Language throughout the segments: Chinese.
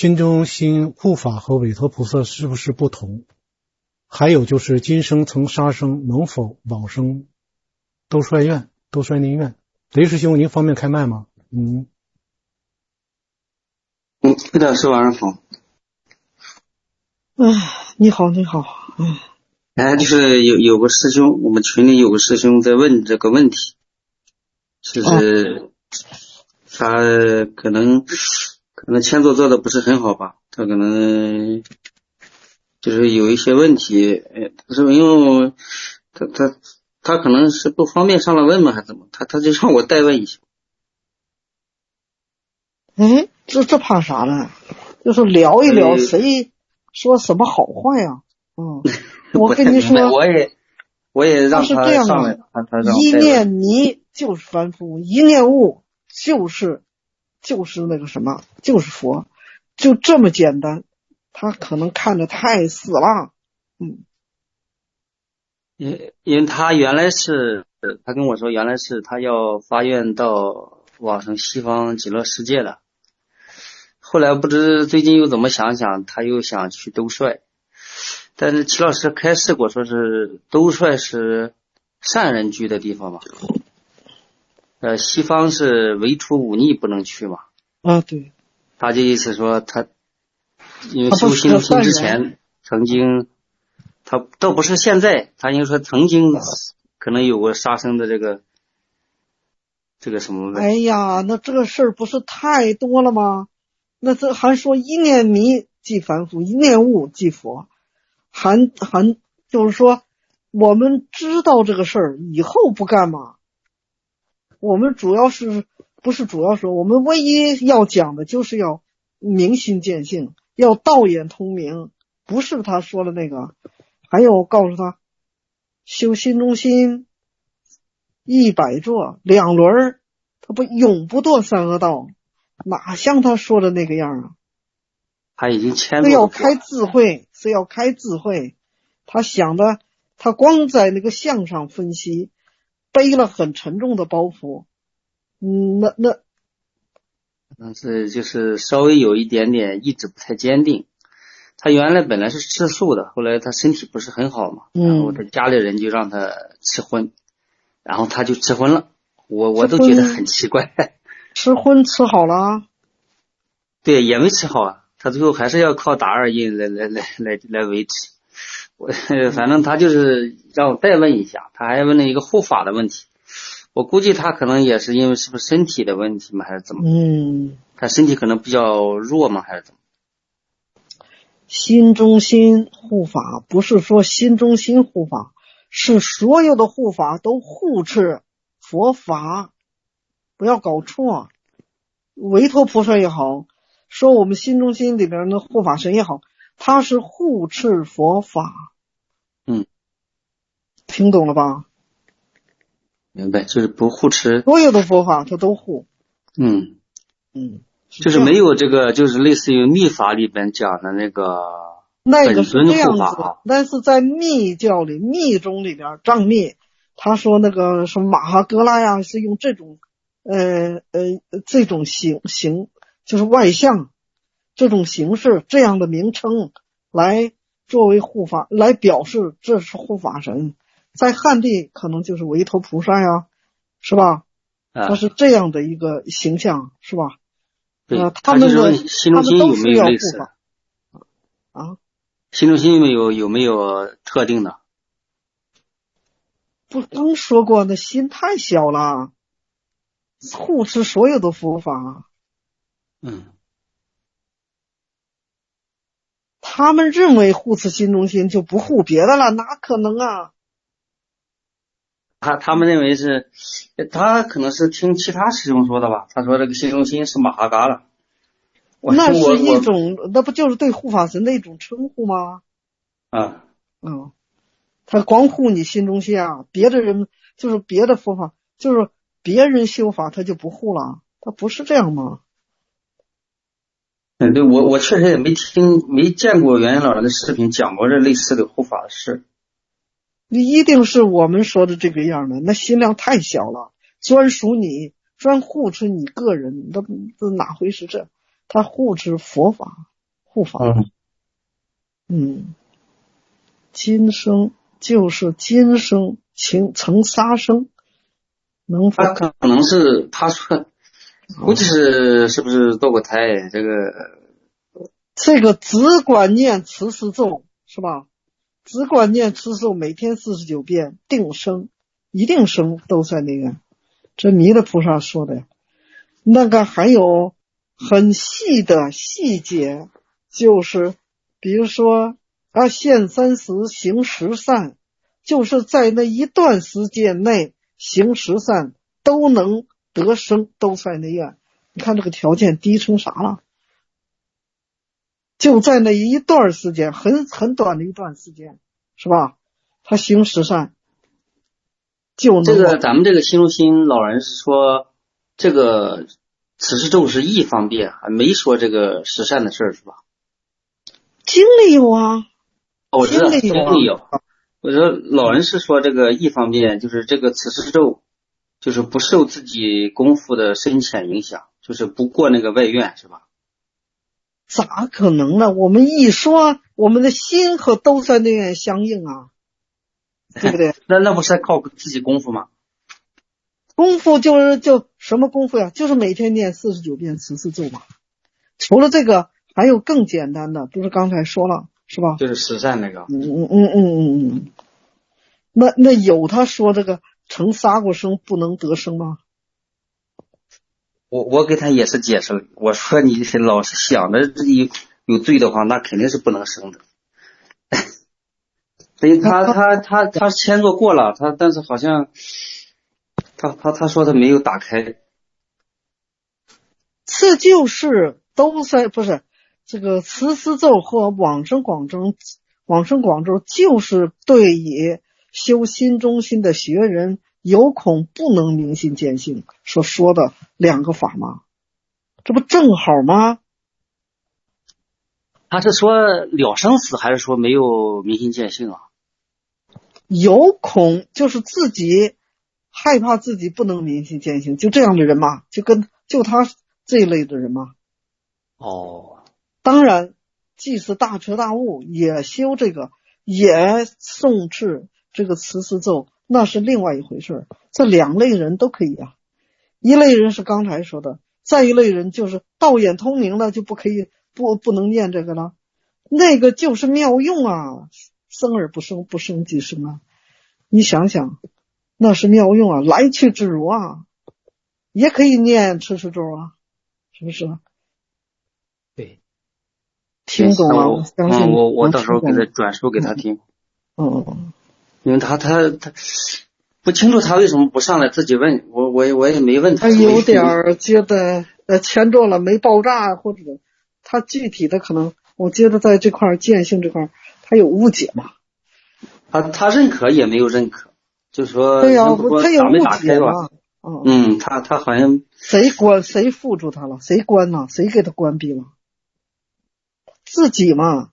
心中心护法和韦陀菩萨是不是不同？还有就是今生曾杀生，能否往生兜率愿、兜率内愿？雷师兄，您方便开麦吗？ 会长说晚上好。 你好，你好。 就是有个师兄，我们群里有个师兄在问这个问题，就是他可能签作做的不是很好吧，他可能就是有一些问题，他说因为他可能是不方便上来问吗，还是怎么？他就让我代问一下。 这怕啥呢？就是聊一聊，谁说什么好坏呀？我跟你说， 我也让他上来，他让一念迷就是凡夫，一念悟就是那个什么，就是佛，就这么简单。他可能看着太死了。 因为他原来是他跟我说，原来是他要发愿到往生西方极乐世界的，后来不知最近又怎么想，他又想去兜率，但是齐老师开示过，说是兜率是善人居的地方嘛，西方是唯除忤逆不能去嘛。 对。 他这意思说他因为修心中心之前曾经，他倒不是现在，他应该说曾经可能有过杀生的这个什么。 哎呀，那这个事儿不是太多了吗？那这还说一念迷即凡夫，一念悟即佛，还就是说，我们知道这个事儿以后不干嘛？我们我们唯一要讲的就是要明心见性，要道眼通明，不是他说的那个。还有告诉他修心中心100座2轮，他不永不堕三恶道，哪像他说的那个样啊？ 他已经签非要开智慧，他想的，他光在那个相上分析，背了很沉重的包袱。 但是就是稍微有一点点意志不太坚定。他原来本来是吃素的，后来他身体不是很好嘛，然后他家里人就让他吃荤，然后他就吃荤了。我都觉得很奇怪。 吃荤吃好了？ 对，也没吃好啊，他最后还是要靠打二印来维持。反正他就是让我再问一下，他还问了一个护法的问题。我估计他可能也是因为是不是身体的问题吗，还是怎么？他身体可能比较弱吗，还是怎么？ 心中心护法不是说心中心护法，是所有的护法都护持佛法，不要搞错。维陀菩萨也好，说我们心中心里边的护法神也好，他是护持佛法。听懂了吧？ 明白，就是不护持所有的佛法他都护。 就是没有这个，就是类似于密法里边讲的那个是这样子。但是在密教里，密宗里边，藏密他说那个什么马哈格拉呀，是用这种这种形就是外相这种形式这样的名称来作为护法，来表示这是护法神。在汉地可能就是维陀菩萨呀，是吧？他是这样的一个形象，是吧？他们都是要护法。 心中心有没有特定的？ 不刚说过，那心太小了，护持所有的佛法。他们认为护持心中心就不护别的了，哪可能啊？ 他们认为是，他可能是听其他师兄说的吧。他说这个心中心是马哈嘎了， 那是一种，那不就是对护法神的一种称呼吗？他光护你心中心啊，别的人就是别的佛法，就是别人修法他就不护了，他不是这样吗？ 对，我确实也没见过元元老人的视频讲过这类似的护法的事。 你一定是我们说的这个样的，那心量太小了，专属你，专护持你个人，那哪回事？他护持佛法， 护法。今生就是今生曾杀生，能否？ 他可能是他说，估计是不是堕过胎？ 这个只管念慈氏咒是吧？只管念慈氏咒，每天49遍，定生，一定生兜率内院。这弥勒菩萨说的呀。那个还有很细的细节，就是比如说现30行10善，就是在那一段时间内行10善都能得生兜率内院。你看这个条件低成啥了？就在那一段时间，很短的一段时间，是吧？他行10善就能。 这个咱们这个心中心老人是说，这个此事咒是一方便，还没说这个10善的事儿，是吧？ 经里有啊。 我知道经里有。我说老人是说这个一方面，就是这个此事咒就是不受自己功夫的深浅影响，就是不过那个外院，是吧？ 咋可能呢？我们一说我们的心和兜率内院相应啊，对不对？ 那不是靠自己功夫吗？ 功夫就什么功夫呀？就是每天念49遍慈氏咒嘛。除了这个还有更简单的，不是刚才说了是吧？ 就是10善那个。 那有他说这个曾杀过生不能得生吗？ 我给他也是解释了，我说你老是想着自己有罪的话，那肯定是不能生的。所以他签做过了，但是好像他说他没有打开。 这就是不是这个慈氏咒和往生广咒就是对于修心中心的学人有恐不能明心见性说的两个法吗？这不正好吗？ 他是说了生死，还是说没有明心见性啊？ 有恐就是自己害怕自己不能明心见性，就这样的人嘛，就他这一类的人嘛。当然即使大彻大悟也修这个，也诵持这个慈氏咒，那是另外一回事。这两类人都可以啊。一类人是刚才说的，再一类人就是道眼通明了就不可以不能念这个了。那个就是妙用啊，生而不生，不生即生啊。你想想，那是妙用啊，来去自如啊。也可以念慈氏咒啊，是不是？ 对， 听懂了？我相信我到时候给他转述给他听。因为他不清楚他为什么不上来自己问我也没问他。 他有点觉得签做了没爆炸，或者他具体的可能我觉得在这块见性这块他有误解嘛。 他认可也没有认可，就是说对呀，他有误解嘛。 他好像谁缚住他了？谁关了？谁给他关闭了？自己嘛。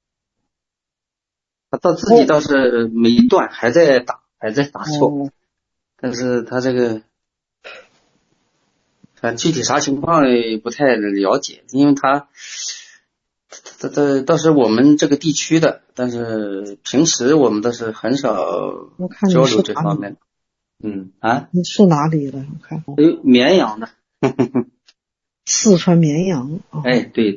他自己倒是没断，还在打错。但是他这个具体啥情况也不太了解，因为他倒是我们这个地区的，但是平时我们倒是很少交流这方面的。 你是哪里的？我看绵阳的。 四川绵阳。 对。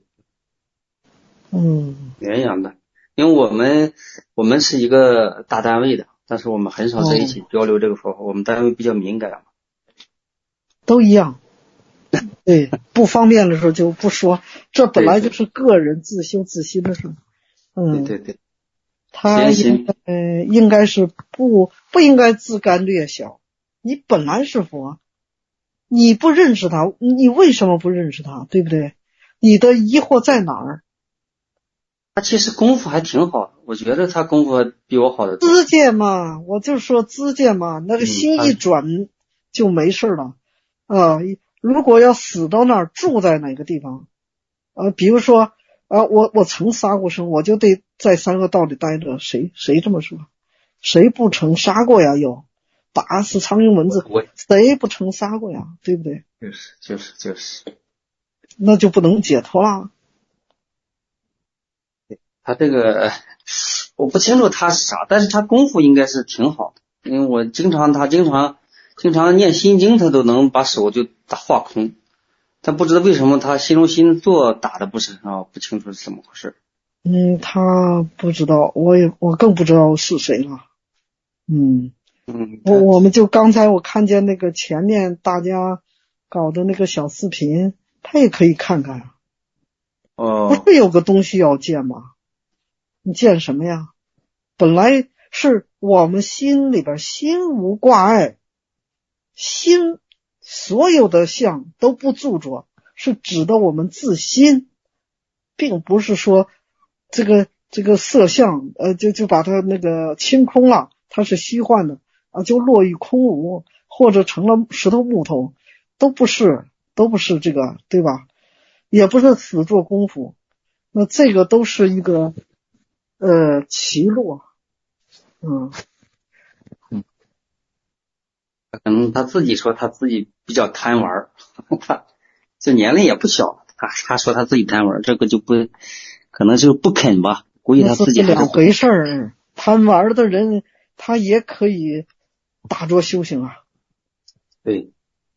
绵阳的。因为我们是一个大单位的，但是我们很少在一起交流这个佛法，我们单位比较敏感嘛。 都一样。对，不方便的时候就不说，这本来就是个人自修自心的事。 对。 他应该是不应该自甘略小。你本来是佛，你不认识他，你为什么不认识他？对不对？你的疑惑在哪儿？ 他其实功夫还挺好的，我觉得他功夫比我好的多。 知见嘛，我就说知见嘛，那个心一转就没事了。如果要死到那儿，住在哪个地方？比如说我曾杀过生，我就得在三恶道里待着。谁这么说？谁不曾杀过呀？打死苍蝇蚊子，谁不曾杀过呀？对不对？ 就是， 那就不能解脱了。 他这个我不清楚他是啥，但是他功夫应该是挺好的，因为我经常念心经，他都能把手就打化空。但不知道为什么他心中心坐打的不是很好，不清楚是怎么回事。 他不知道，我更不知道是谁了。我们就刚才我看见那个前面大家搞的那个小视频，他也可以看看啊。不是有个东西要见吗？你见什么呀？本来是我们心里边心无挂碍，心所有的相都不著着，是指的我们自心，并不是说这个色相就把它那个清空了，它是虚幻的啊，就落于空无，或者成了石头木头，都不是这个，对吧？也不是死做功夫，那这个都是一个棋路。 可能他自己说他自己比较贪玩，他这年龄也不小，他说他自己贪玩，这个就不可能就是不肯吧，估计他自己还是两回事儿。贪玩的人他也可以打坐修行啊。 对，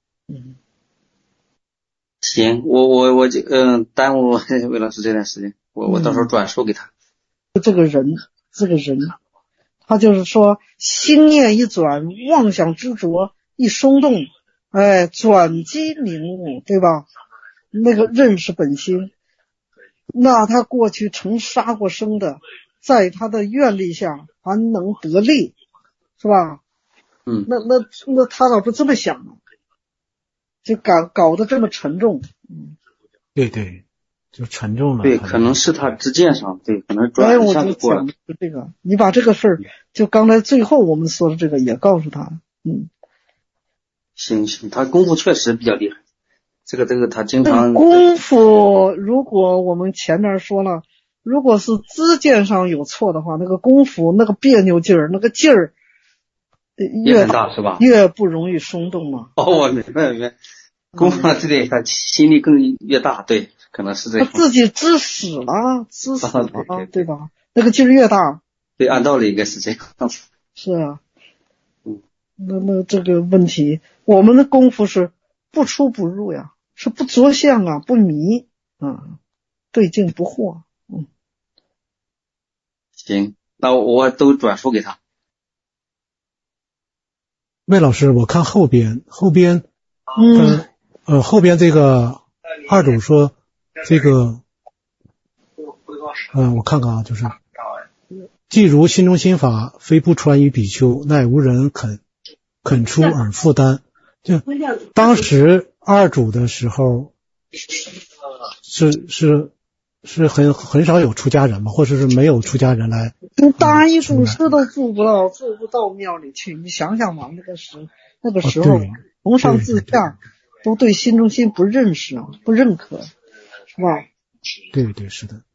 行，我就耽误魏老师这段时间，我到时候转述给他。 这个人他就是说心念一转，妄想执着一松动，转机领悟，对吧？那个认识本心，那他过去曾杀过生的，在他的愿力下还能得利，是吧？那他老是这么想的，就搞得这么沉重。 对，就沉重了。 对，可能是他知见上，对，可能转一下就过了。 我就讲这个，你把这个事儿，就刚才最后我们说的这个也告诉他。 行，他功夫确实比较厉害。这个他经常功夫，如果我们前面说了，如果是知见上有错的话，那个功夫那个别扭劲儿，那个劲儿也很大，是吧？ 越不容易松动嘛。 我明白。功夫这点他心力更越大，对，可能是这样。 他自己知死了，对吧？那个劲儿越大。 对，按道理应该是这样。 是啊。那这个问题，我们的功夫是不出不入呀，是不着相啊，不迷对境不惑。 行，那我都转述给他。 魏老师，我看后边后边这个二主说这个我看看啊，就是既如心中心法非不传于比丘，奈无人肯出而负担。就当时二主的时候是很少有出家人嘛，或者是没有出家人来。 大一祖师都做不到庙里去，你想想嘛，那个时候从上至下都对心中心不认识啊，不认可，是吧？ 对，是的。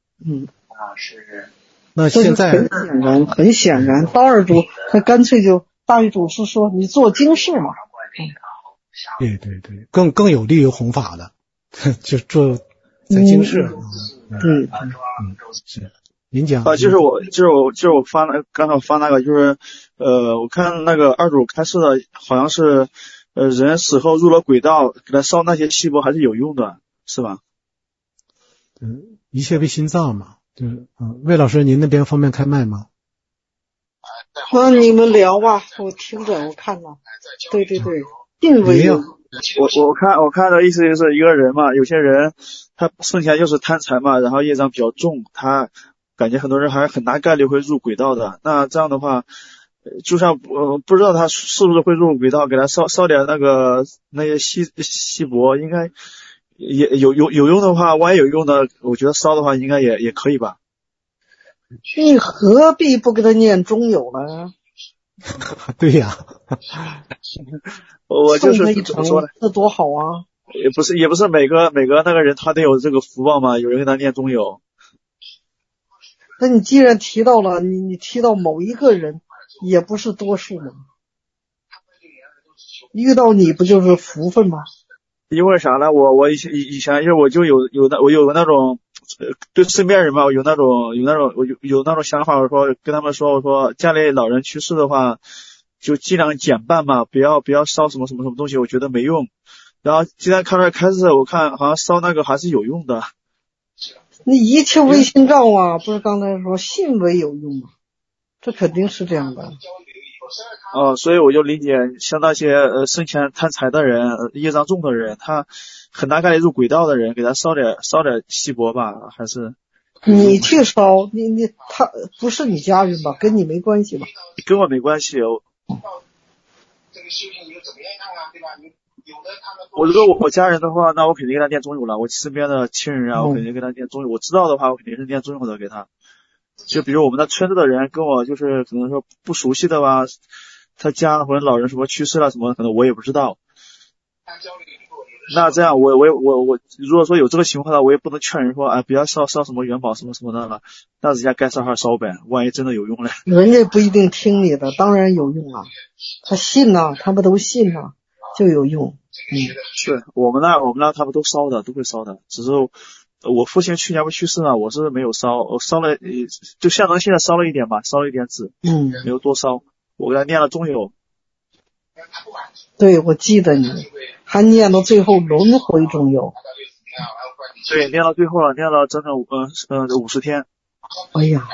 那现在很显然，到二主他干脆就大一祖师说你做经事嘛。 对，更有利于弘法的，就做在经事。是。您讲。 就是我刚才发那个，就是我看那个二主开示的，好像是人死后入了轨道，给他烧那些细胞还是有用的，是吧？ 一切为心脏嘛。魏老师，您那边方便开麦吗？ 你们聊吧，我听着，我看了。对，定为有。 我看的意思就是一个人嘛，有些人他生前就是贪财嘛，然后业障比较重，他感觉很多人还很大概率会入轨道的。那这样的话，就算不知道他是不是会入轨道，给他烧点那些细胞，应该也有用的话，万一有用的，我觉得烧的话应该也可以吧。 你何必不给他念中有呢？ 对呀。 我就是怎么说呢？ 这多好啊！ 也不是每个那个人他都有这个福报嘛，有人给他念中有。 那你既然提到了，你提到某一个人，也不是多数吗？遇到你不就是福分吗？ 因为啥呢？我以前我就有个那种对身边人嘛，有那种想法，我说跟他们说，我说家里老人去世的话，就尽量减半嘛，不要烧什么什么什么东西，我觉得没用。然后今天看出来开始，我看好像烧那个还是有用的。 你一切为心造啊，不是刚才说信为有用吗？这肯定是这样的。 所以我就理解，像那些生前贪财的人，业障重的人，他很大概率入轨道的人，给他烧点锡箔吧，还是你去烧，他不是你家人吧？跟你没关系吧？ 跟我没关系。 这个修行又怎么样啊？对吧？你有的他们我如果我家人的话，那我肯定给他念中有了。我身边的亲人啊，我肯定给他念中有。我知道的话，我肯定是念中有的给他。就比如我们的村子的人跟我就是可能说不熟悉的吧，他家或者老人什么去世了什么，可能我也不知道。那这样我如果说有这个情况的，我也不能劝人说不要烧什么元宝什么什么的了，那人家该烧还烧呗，万一真的有用了。 人家不一定听你的，当然有用啊，他信呐，他们都信呐，就有用。 是我们那他们都烧的，都会烧的，只是我父亲去年不去世了，我是没有烧，我烧了就象征性的烧了一点吧，烧了一点纸，没有多烧，我给他念了中有。 对，我记得你还念到最后轮回中有。 对，念到最后了，念了整整50天。 哎呀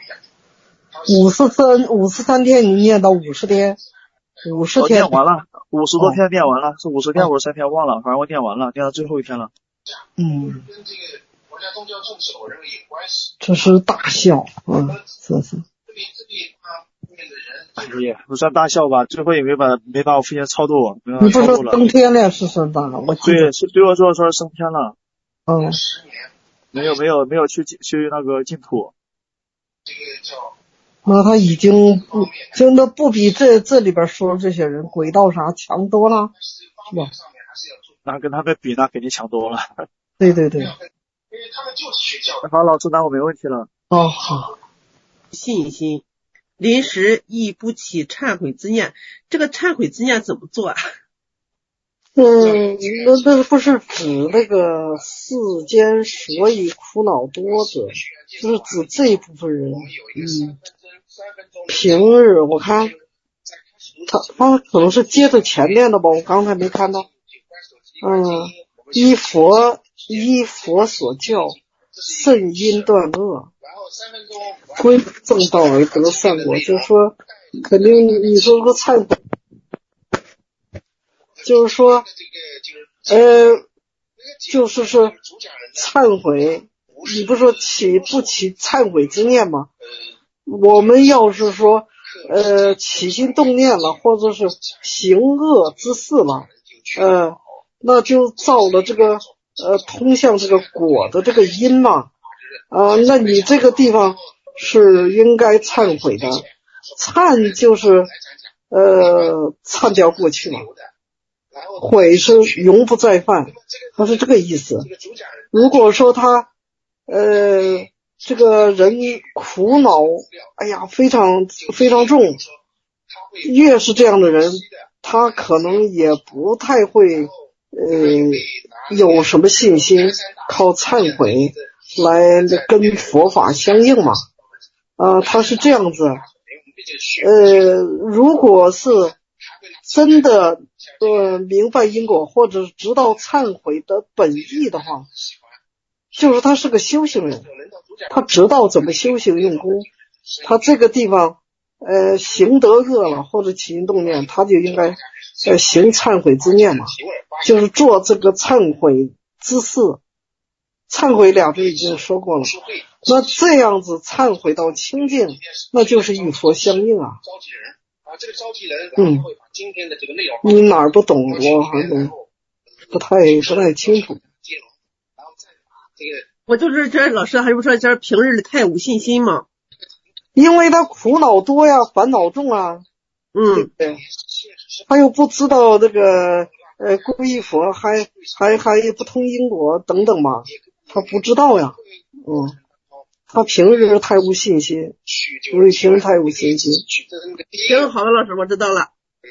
，53天你念到50天，50天。 念完了，50多天念完了，是50天53天忘了，反正我念完了，念到最后一天了。 跟这个国家宗教重视我认为有关系。 这是大孝，是。 也不算大孝吧，最后也没把我父亲超度， 你不说升天了是升大了？ 对，是对我说是升天了。没有去那个净土。 那他已经真的不比这里边说这些人轨道啥强多了，是吧？ 那跟他们比，那肯定强多了。 对。 因为他们就是学教。 好，老师，那我没问题了。 好。 信心。临时亦不起忏悔之念，这个忏悔之念怎么做啊？ 那不是指那个世间所以苦恼多者，就是指这一部分人。平日我看他可能是接着前面的吧，我刚才没看到。依佛所教，甚因断恶，归正道而得善果。就是说肯定你说个忏悔，就是说就是说忏悔，你不说不起忏悔之念吗？我们要是说起心动念了，或者是行恶之事了，那就造了这个通向这个果的这个因嘛。那你这个地方是应该忏悔的。忏就是忏掉过去嘛，悔是永不再犯，他是这个意思。如果说他这个人苦恼非常非常重，越是这样的人，他可能也不太会有什么信心靠忏悔来跟佛法相应嘛。他是这样子。如果是真的明白因果，或者知道忏悔的本意的话，就是他是个修行人，他知道怎么修行用功，他这个地方行得恶了或者起心动念，他就应该行忏悔之念嘛，就是做这个忏悔之事。忏悔俩字已经说过了，那这样子忏悔到清净，那就是与佛相应啊。你哪儿不懂，我还不太清楚。 我就是这老师还不说这平日里太无信心嘛， 因为他苦恼多呀，烦恼重啊。对，他又不知道这个皈依佛，还不通因果等等嘛，他不知道呀。他平日太无信心，因为平日太无信心。 行，好的，老师，我知道了。